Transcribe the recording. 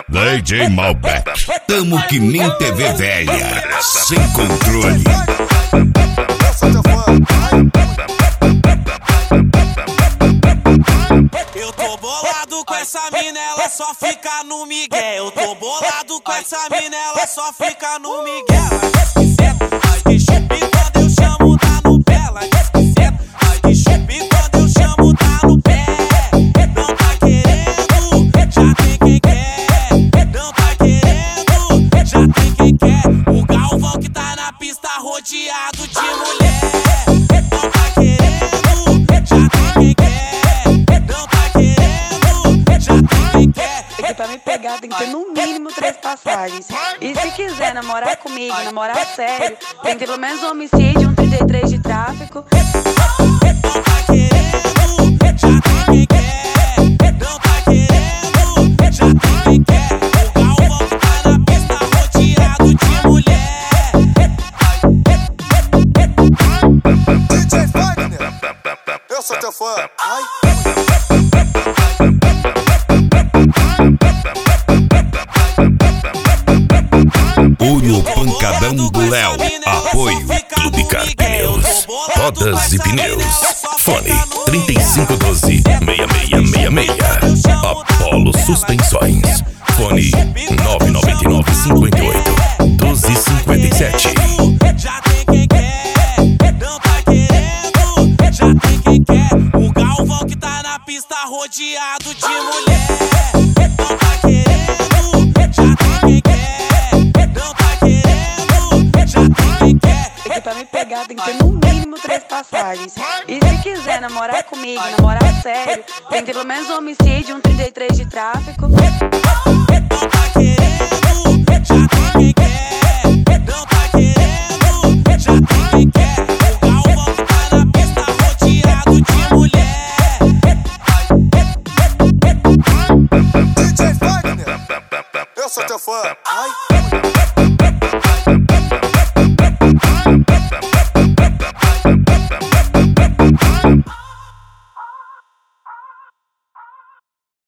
DJ Malbec. Tamo que nem TV velha, sem controle. Eu tô bolado com essa mina, ela só fica no migué. Eu tô bolado com essa mina, ela só fica no migué. Ela diz que senta, ai que chupi quando eu chamo tá no pé. Ela diz que senta, ai que chupi quando eu chamo tá no pé. Não tá querendo, já tem quem quer. Não tá querendo, já tem quem quer. O Galvão que tá na pista rodeado de mulher. Não tá querendo, já tem quem quer. Não tá querendo, já tem quem quer. Porque pra me pegar tem que ter no mínimo 3 passagens. E se quiser namorar comigo, namorar sério, tem que ter pelo menos um homicídio, um 33 de tráfico. Não tá querendo, já tem quem quer. Não tá querendo, já tem quem quer. O Galvão que tá na pista rodeado de mulher. DJ Wagner, eu sou teu fã. Olho pancadão do Léo. Apoio Clube Carpneus. Rodas e pneus. Fone 3512-6666. Apolo Suspensões. Fone 999-58-1257. Já tem quem quer, não tá querendo, já tem quem quer. O Galvão que tá na pista rodeado de mulher. Não tá querendo, já tem quem quer. Não tá querendo, já tem quem quer. Porque pra me pegar tem que ter no mínimo 3 passagens. E se quiser namorar comigo, namorar sério, tem que ter pelo menos um homicídio, um 33 de tráfico. Não tá querendo, já tem quem quer. Não tá querendo, já tem quem quer. O Galvão que tá na pista rodeado de mulher. DJ Wagner, eu sou teu fã.